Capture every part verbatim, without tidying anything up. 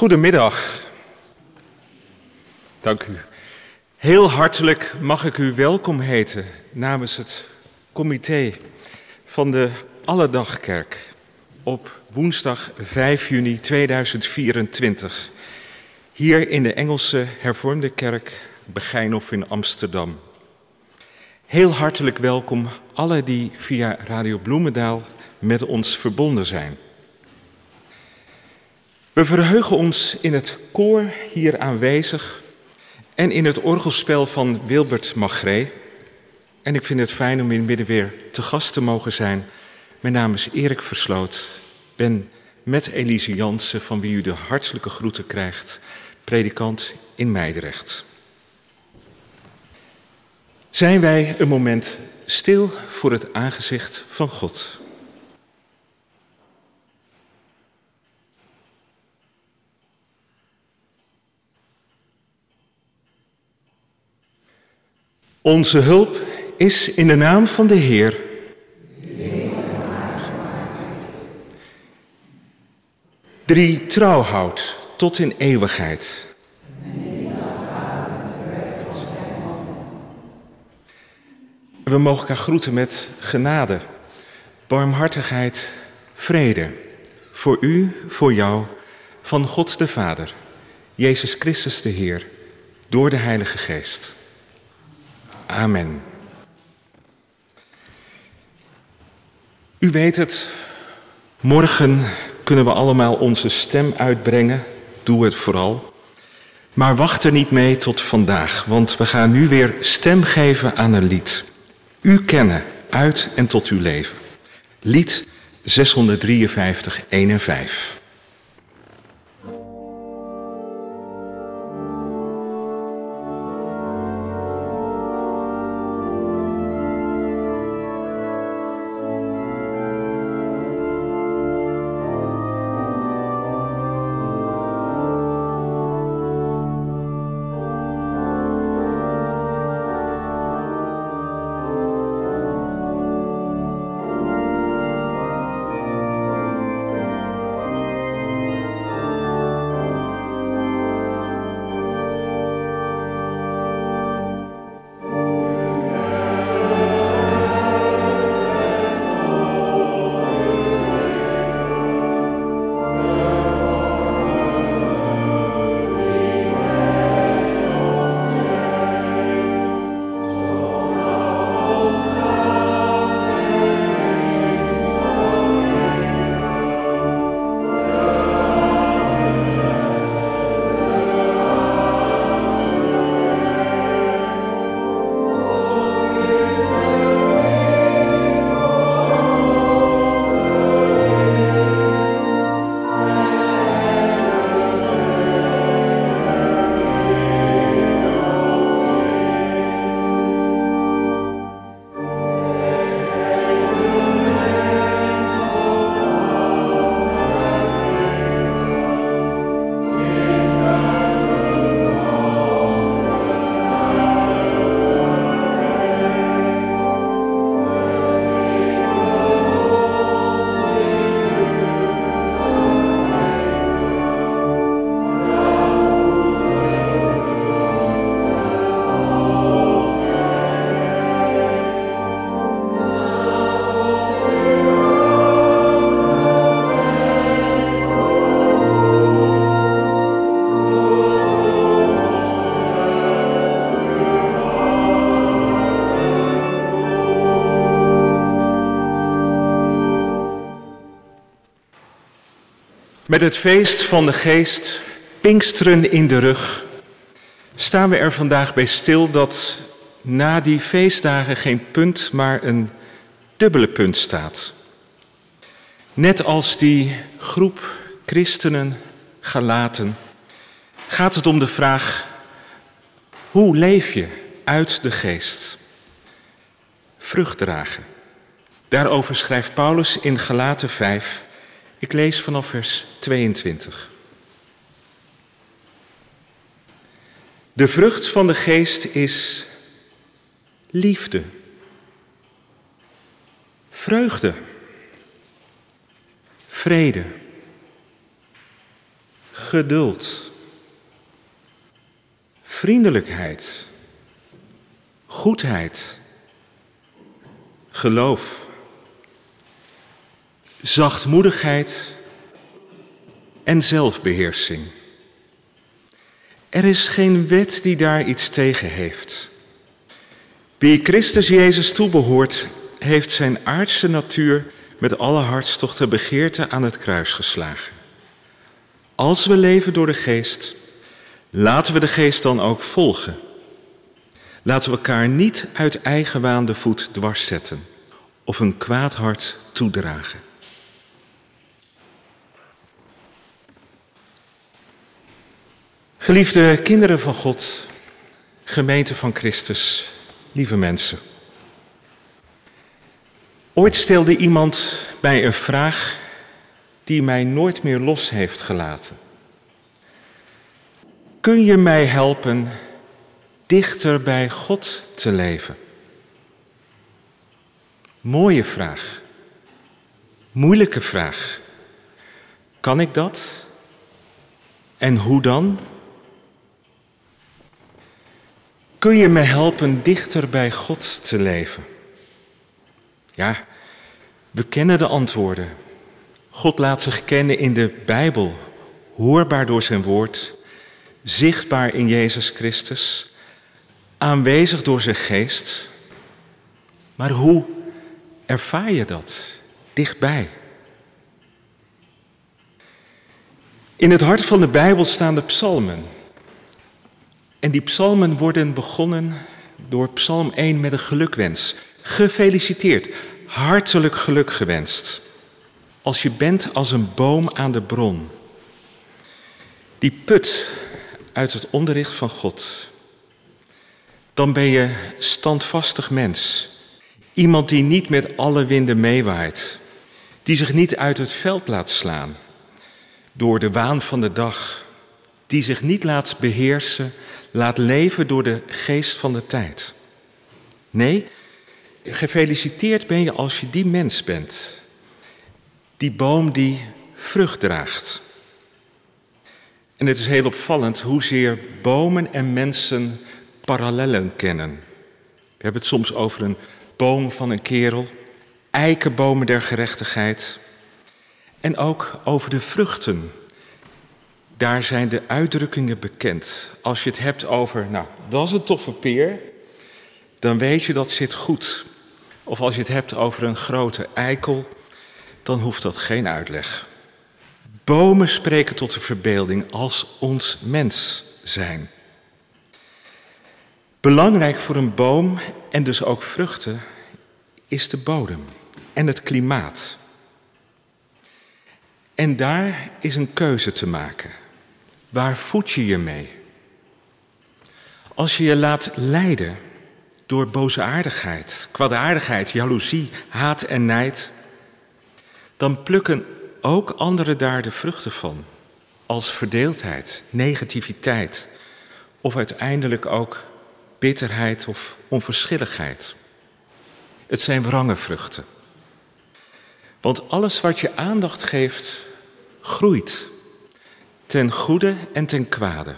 Goedemiddag. Dank u. Heel hartelijk mag ik u welkom heten namens het comité van de Alledagkerk op woensdag vijf juni tweeduizend vierentwintig. Hier in de Engelse Hervormde Kerk Begijnhof in Amsterdam. Heel hartelijk welkom alle die via Radio Bloemendaal met ons verbonden zijn. We verheugen ons in het koor hier aanwezig en in het orgelspel van Wilbert Magré. En ik vind het fijn om in het midden weer te gast te mogen zijn. Mijn naam is Erik Versloot. Ik ben met Elise Jansen, van wie u de hartelijke groeten krijgt, predikant in Meidrecht. Zijn wij een moment stil voor het aangezicht van God. Onze hulp is in de naam van de Heer. Drie trouw houdt tot in eeuwigheid. We mogen elkaar groeten met genade, barmhartigheid, vrede. Voor u, voor jou, van God de Vader, Jezus Christus de Heer, door de Heilige Geest. Amen. U weet het, morgen kunnen we allemaal onze stem uitbrengen. Doe het vooral. Maar wacht er niet mee tot vandaag, want we gaan nu weer stem geven aan een lied. U kennen uit en tot uw leven. Lied zeshonderddrieënvijftig, één en vijf. Met het feest van de Geest, Pinksteren in de rug, staan we er vandaag bij stil dat na die feestdagen geen punt, maar een dubbele punt staat. Net als die groep christenen, Galaten, gaat het om de vraag: hoe leef je uit de Geest? Vrucht dragen. Daarover schrijft Paulus in Galaten vijf. Ik lees vanaf vers tweeëntwintig. De vrucht van de Geest is liefde, vreugde, vrede, geduld, vriendelijkheid, goedheid, geloof, zachtmoedigheid en zelfbeheersing. Er is geen wet die daar iets tegen heeft. Wie Christus Jezus toebehoort, heeft zijn aardse natuur met alle hartstocht en begeerte aan het kruis geslagen. Als we leven door de geest, laten we de geest dan ook volgen. Laten we elkaar niet uit eigen waan de voet dwars zetten of een kwaad hart toedragen. Geliefde kinderen van God, gemeente van Christus, lieve mensen. Ooit stelde iemand mij een vraag die mij nooit meer los heeft gelaten. Kun je mij helpen dichter bij God te leven? Mooie vraag. Moeilijke vraag. Kan ik dat? En hoe dan? Kun je me helpen dichter bij God te leven? Ja, we kennen de antwoorden. God laat zich kennen in de Bijbel, hoorbaar door zijn woord, zichtbaar in Jezus Christus, aanwezig door zijn geest. Maar hoe ervaar je dat dichtbij? In het hart van de Bijbel staan de psalmen. En die psalmen worden begonnen door psalm één met een gelukwens. Gefeliciteerd, hartelijk geluk gewenst. Als je bent als een boom aan de bron. Die put uit het onderricht van God. Dan ben je standvastig mens. Iemand die niet met alle winden meewaait. Die zich niet uit het veld laat slaan. Door de waan van de dag. Die zich niet laat beheersen, laat leven door de geest van de tijd. Nee, gefeliciteerd ben je als je die mens bent. Die boom die vrucht draagt. En het is heel opvallend hoezeer bomen en mensen parallellen kennen. We hebben het soms over een boom van een kerel, eikenbomen der gerechtigheid. En ook over de vruchten. Daar zijn de uitdrukkingen bekend. Als je het hebt over, nou, dat is een toffe peer, dan weet je dat zit goed. Of als je het hebt over een grote eikel, dan hoeft dat geen uitleg. Bomen spreken tot de verbeelding als ons mens zijn. Belangrijk voor een boom, en dus ook vruchten, is de bodem en het klimaat. En daar is een keuze te maken. Waar voed je je mee? Als je je laat leiden door boosaardigheid, kwaadaardigheid, jaloezie, haat en nijd, dan plukken ook anderen daar de vruchten van. Als verdeeldheid, negativiteit of uiteindelijk ook bitterheid of onverschilligheid. Het zijn wrange vruchten. Want alles wat je aandacht geeft, groeit. Ten goede en ten kwade.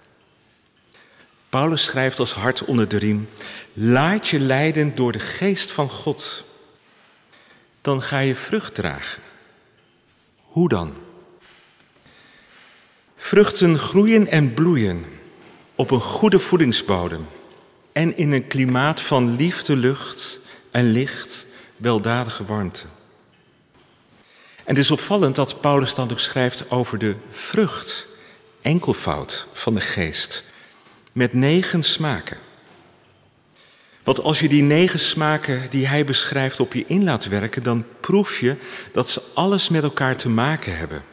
Paulus schrijft als hart onder de riem: laat je leiden door de geest van God. Dan ga je vrucht dragen. Hoe dan? Vruchten groeien en bloeien op een goede voedingsbodem en in een klimaat van liefde, lucht en licht, weldadige warmte. En het is opvallend dat Paulus dan ook schrijft over de vrucht, enkelvoud van de geest, met negen smaken. Want als je die negen smaken die hij beschrijft op je in laat werken, dan proef je dat ze alles met elkaar te maken hebben.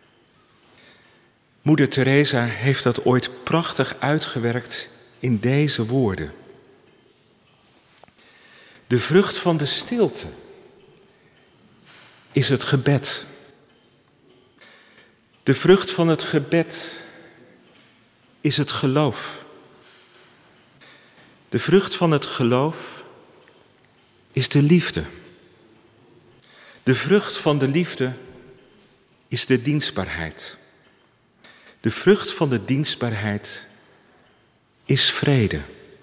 Moeder Teresa heeft dat ooit prachtig uitgewerkt in deze woorden. De vrucht van de stilte is het gebed. De vrucht van het gebed is het geloof. De vrucht van het geloof is de liefde. De vrucht van de liefde is de dienstbaarheid. De vrucht van de dienstbaarheid is vrede.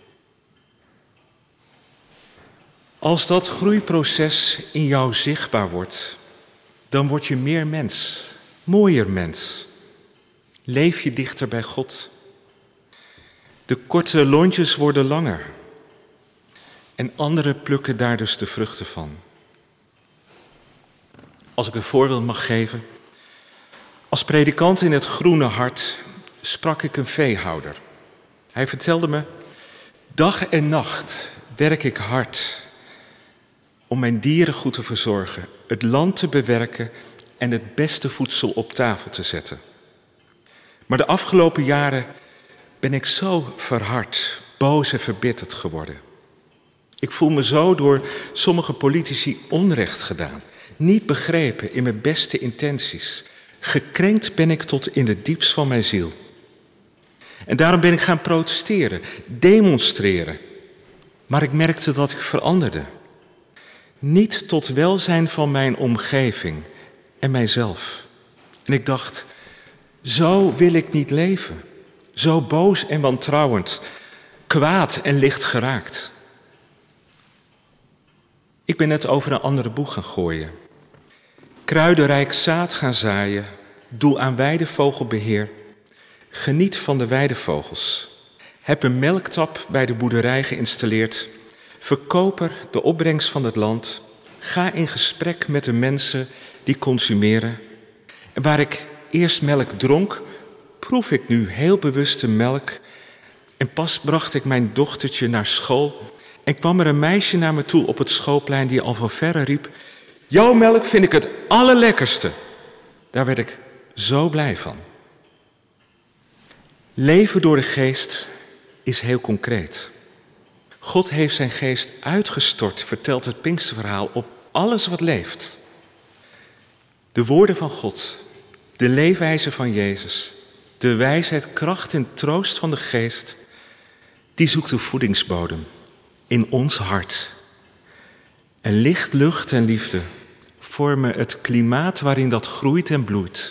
Als dat groeiproces in jou zichtbaar wordt, dan word je meer mens, mooier mens. Leef je dichter bij God. De korte lontjes worden langer. En anderen plukken daar dus de vruchten van. Als ik een voorbeeld mag geven. Als predikant in het Groene Hart sprak ik een veehouder. Hij vertelde me, dag en nacht werk ik hard om mijn dieren goed te verzorgen, het land te bewerken en het beste voedsel op tafel te zetten. Maar de afgelopen jaren ben ik zo verhard, boos en verbitterd geworden. Ik voel me zo door sommige politici onrecht gedaan, niet begrepen in mijn beste intenties. Gekrenkt ben ik tot in de diepst van mijn ziel. En daarom ben ik gaan protesteren, demonstreren. Maar ik merkte dat ik veranderde. Niet tot welzijn van mijn omgeving en mijzelf. En ik dacht, zo wil ik niet leven. Zo boos en wantrouwend, kwaad en licht geraakt. Ik ben net over een andere boeg gaan gooien. Kruidenrijk zaad gaan zaaien, doe aan weidevogelbeheer. Geniet van de weidevogels. Heb een melktap bij de boerderij geïnstalleerd. Verkoper de opbrengst van het land. Ga in gesprek met de mensen die consumeren. En waar ik eerst melk dronk, proef ik nu heel bewust de melk. En pas bracht ik mijn dochtertje naar school. En kwam er een meisje naar me toe op het schoolplein die al van verre riep: jouw melk vind ik het allerlekkerste. Daar werd ik zo blij van. Leven door de geest is heel concreet. God heeft zijn geest uitgestort, vertelt het Pinksterverhaal, op alles wat leeft. De woorden van God, de leefwijze van Jezus, de wijsheid, kracht en troost van de geest, die zoekt de voedingsbodem in ons hart. En licht, lucht en liefde vormen het klimaat waarin dat groeit en bloeit.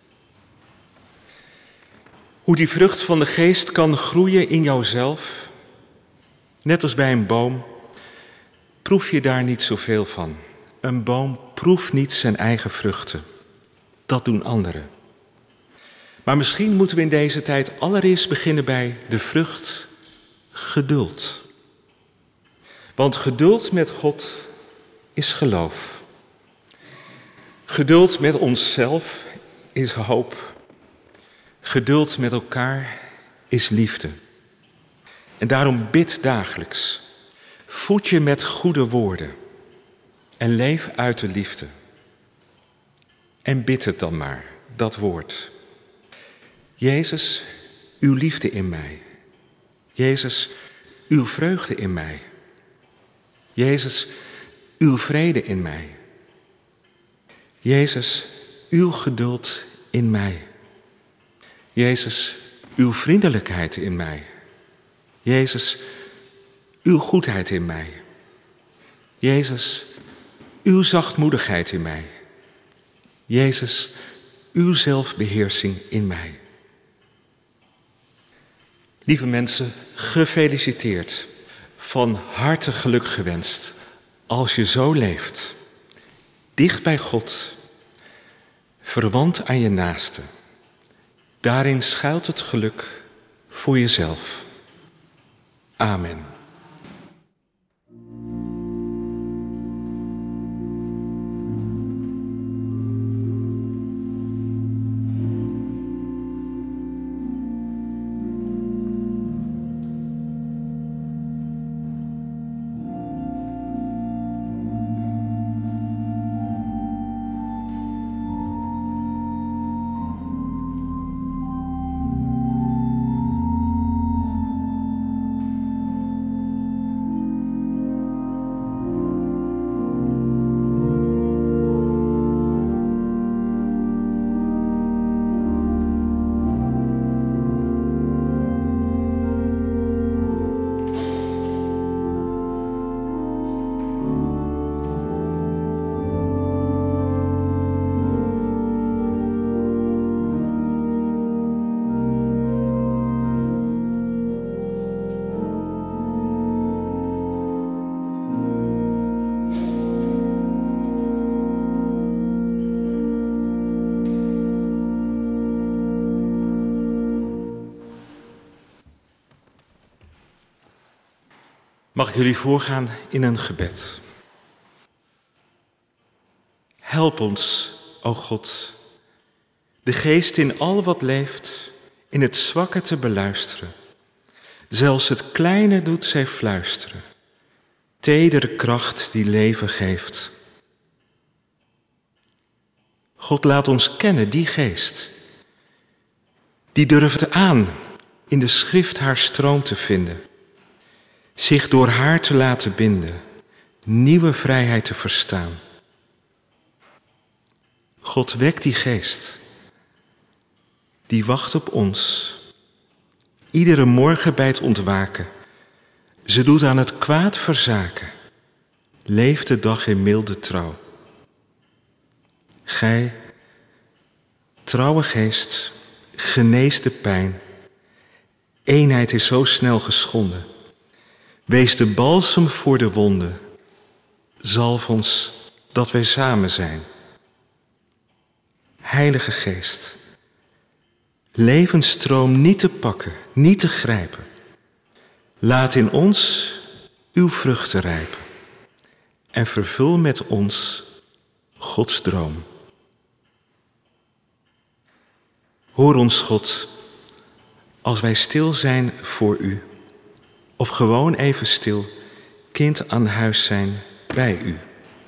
Hoe die vrucht van de geest kan groeien in jouzelf, net als bij een boom, proef je daar niet zoveel van. Een boom proeft niet zijn eigen vruchten. Dat doen anderen. Maar misschien moeten we in deze tijd allereerst beginnen bij de vrucht geduld. Want geduld met God is geloof. Geduld met onszelf is hoop. Geduld met elkaar is liefde. En daarom bid dagelijks. Voed je met goede woorden. En leef uit de liefde. En bid het dan maar, dat woord. Jezus, uw liefde in mij. Jezus, uw vreugde in mij. Jezus, uw vrede in mij. Jezus, uw geduld in mij. Jezus, uw vriendelijkheid in mij. Jezus, uw goedheid in mij. Jezus, uw zachtmoedigheid in mij. Jezus, uw zelfbeheersing in mij. Lieve mensen, gefeliciteerd. Van harte geluk gewenst als je zo leeft. Dicht bij God, verwant aan je naaste. Daarin schuilt het geluk voor jezelf. Amen. Mag ik jullie voorgaan in een gebed. Help ons, o God, de geest in al wat leeft, in het zwakke te beluisteren. Zelfs het kleine doet zij fluisteren, tedere kracht die leven geeft. God, laat ons kennen die geest, die durft aan in de schrift haar stroom te vinden, zich door haar te laten binden, nieuwe vrijheid te verstaan. God, wek die geest, die wacht op ons, iedere morgen bij het ontwaken. Ze doet aan het kwaad verzaken, leeft de dag in milde trouw. Gij, trouwe geest, genees de pijn. Eenheid is zo snel geschonden. Wees de balsem voor de wonden. Zalf ons dat wij samen zijn. Heilige Geest, levensstroom niet te pakken, niet te grijpen. Laat in ons uw vruchten rijpen. En vervul met ons Gods droom. Hoor ons, God, als wij stil zijn voor u, of gewoon even stil, kind aan huis zijn bij u.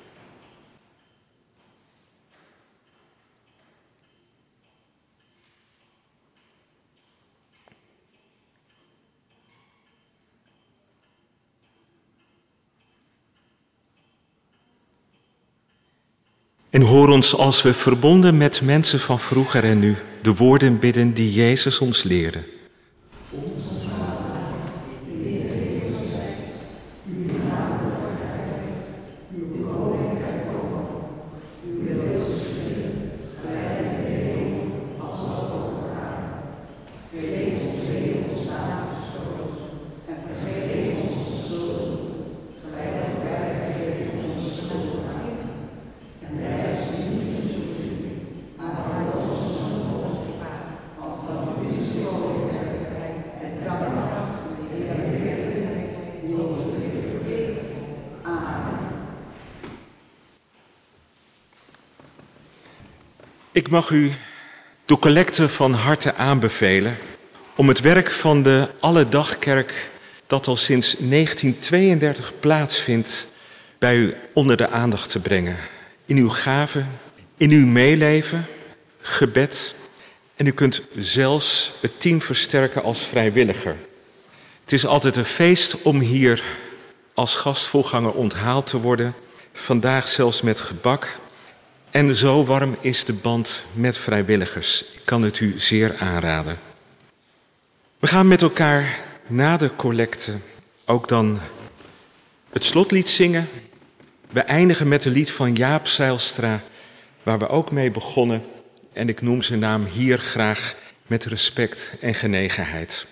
En hoor ons als we verbonden met mensen van vroeger en nu de woorden bidden die Jezus ons leerde. Ik mag u de collecte van harte aanbevelen om het werk van de Alledagkerk, dat al sinds negentien tweeëndertig plaatsvindt, bij u onder de aandacht te brengen. In uw gaven, in uw meeleven, gebed. En u kunt zelfs het team versterken als vrijwilliger. Het is altijd een feest om hier als gastvoorganger onthaald te worden. Vandaag zelfs met gebak. En zo warm is de band met vrijwilligers. Ik kan het u zeer aanraden. We gaan met elkaar na de collecte ook dan het slotlied zingen. We eindigen met een lied van Jaap Zijlstra, waar we ook mee begonnen. En ik noem zijn naam hier graag met respect en genegenheid.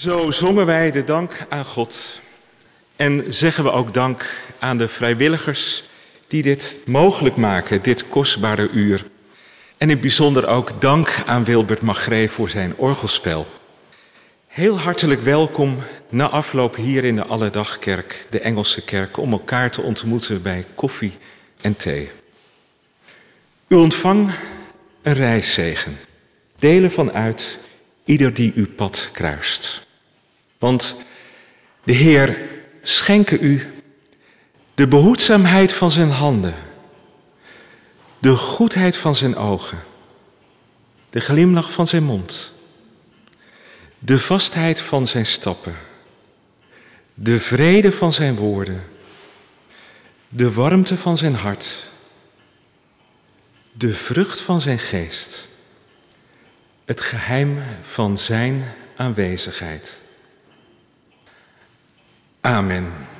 Zo zongen wij de dank aan God en zeggen we ook dank aan de vrijwilligers die dit mogelijk maken, dit kostbare uur. En in het bijzonder ook dank aan Wilbert Magree voor zijn orgelspel. Heel hartelijk welkom na afloop hier in de Alledagkerk, de Engelse kerk, om elkaar te ontmoeten bij koffie en thee. U ontvangt een reiszegen. Deel ervan uit, ieder die uw pad kruist. Want de Heer schenke u de behoedzaamheid van zijn handen, de goedheid van zijn ogen, de glimlach van zijn mond, de vastheid van zijn stappen, de vrede van zijn woorden, de warmte van zijn hart, de vrucht van zijn geest, het geheim van zijn aanwezigheid. Amen.